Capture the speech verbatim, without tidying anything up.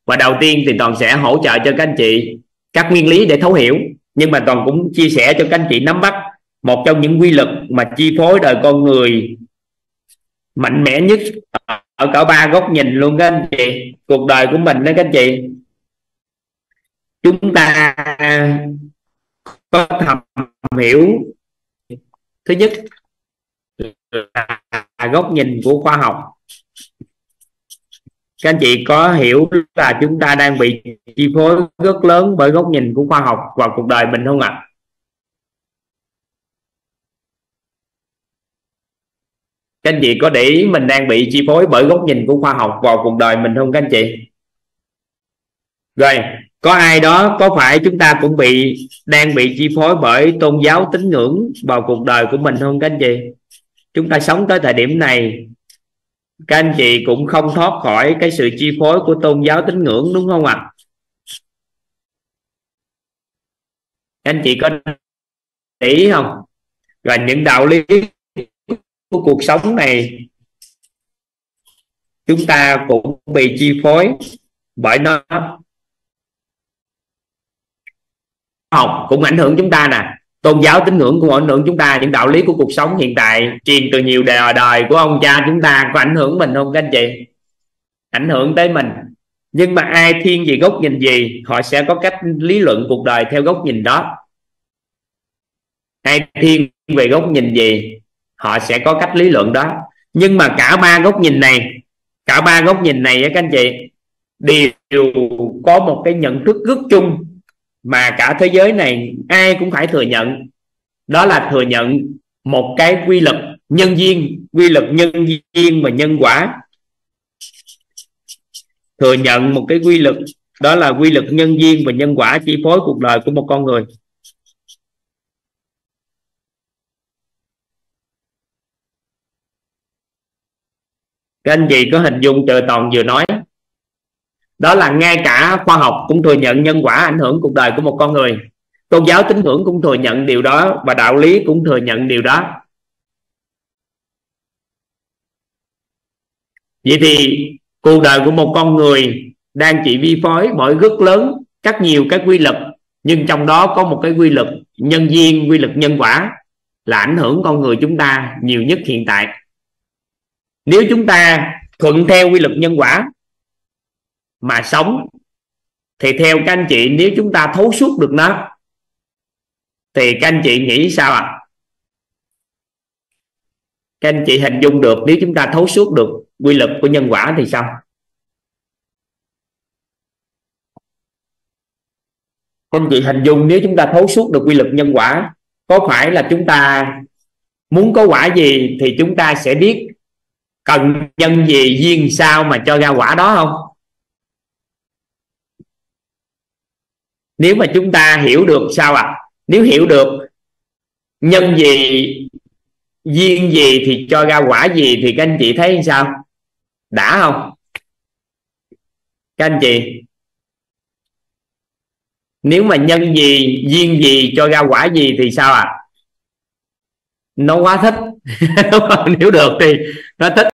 Và đầu tiên thì Toàn sẽ hỗ trợ cho các anh chị các nguyên lý để thấu hiểu, nhưng mà Toàn cũng chia sẻ cho các anh chị nắm bắt một trong những quy luật mà chi phối đời con người mạnh mẽ nhất ở cả ba góc nhìn luôn các anh chị. Cuộc đời của mình đó các anh chị, chúng ta có thầm hiểu. Thứ nhất là góc nhìn của khoa học. Các anh chị có hiểu là chúng ta đang bị chi phối rất lớn bởi góc nhìn của khoa học vào cuộc đời mình không ạ? À? Các anh chị có để ý mình đang bị chi phối bởi góc nhìn của khoa học vào cuộc đời mình không các anh chị? Rồi, có ai đó có phải chúng ta cũng bị đang bị chi phối bởi tôn giáo tín ngưỡng vào cuộc đời của mình không các anh chị? Chúng ta sống tới thời điểm này, các anh chị cũng không thoát khỏi cái sự chi phối của tôn giáo tín ngưỡng đúng không ạ? À? Các anh chị có để ý không? Và những đạo lý của cuộc sống này chúng ta cũng bị chi phối bởi nó. Học cũng ảnh hưởng chúng ta nè, tôn giáo tín ngưỡng cũng ảnh hưởng chúng ta, những đạo lý của cuộc sống hiện tại truyền từ nhiều đời đời của ông cha chúng ta có ảnh hưởng mình không các anh chị? Ảnh hưởng tới mình. Nhưng mà ai thiên về góc nhìn gì, họ sẽ có cách lý luận cuộc đời theo góc nhìn đó. Ai thiên về góc nhìn gì, họ sẽ có cách lý luận đó. Nhưng mà cả ba góc nhìn này, cả ba góc nhìn này các anh chị đều có một cái nhận thức rất chung mà cả thế giới này ai cũng phải thừa nhận. Đó là thừa nhận một cái quy luật nhân duyên, quy luật nhân duyên và nhân quả. Thừa nhận một cái quy luật, đó là quy luật nhân duyên và nhân quả chi phối cuộc đời của một con người. Các anh chị có hình dung chờ Toàn vừa nói đó là ngay cả khoa học cũng thừa nhận nhân quả ảnh hưởng cuộc đời của một con người, tôn giáo tín ngưỡng cũng thừa nhận điều đó, và đạo lý cũng thừa nhận điều đó. Vậy thì cuộc đời của một con người đang chỉ vi phối bởi rất lớn các nhiều các quy luật, nhưng trong đó có một cái quy luật nhân duyên, quy luật nhân quả là ảnh hưởng con người chúng ta nhiều nhất hiện tại. Nếu chúng ta thuận theo quy luật nhân quả mà sống thì theo các anh chị, nếu chúng ta thấu suốt được nó thì các anh chị nghĩ sao ạ? À? Các anh chị hình dung được nếu chúng ta thấu suốt được quy luật của nhân quả thì sao? Các anh chị hình dung nếu chúng ta thấu suốt được quy luật nhân quả, có phải là chúng ta muốn có quả gì thì chúng ta sẽ biết cần nhân gì duyên sao mà cho ra quả đó không? Nếu mà chúng ta hiểu được sao ạ? À? Nếu hiểu được nhân gì duyên gì thì cho ra quả gì thì các anh chị thấy sao? Đã không? Các anh chị, nếu mà nhân gì duyên gì cho ra quả gì thì sao ạ? À? Nó quá thích. Nếu được thì nó thích.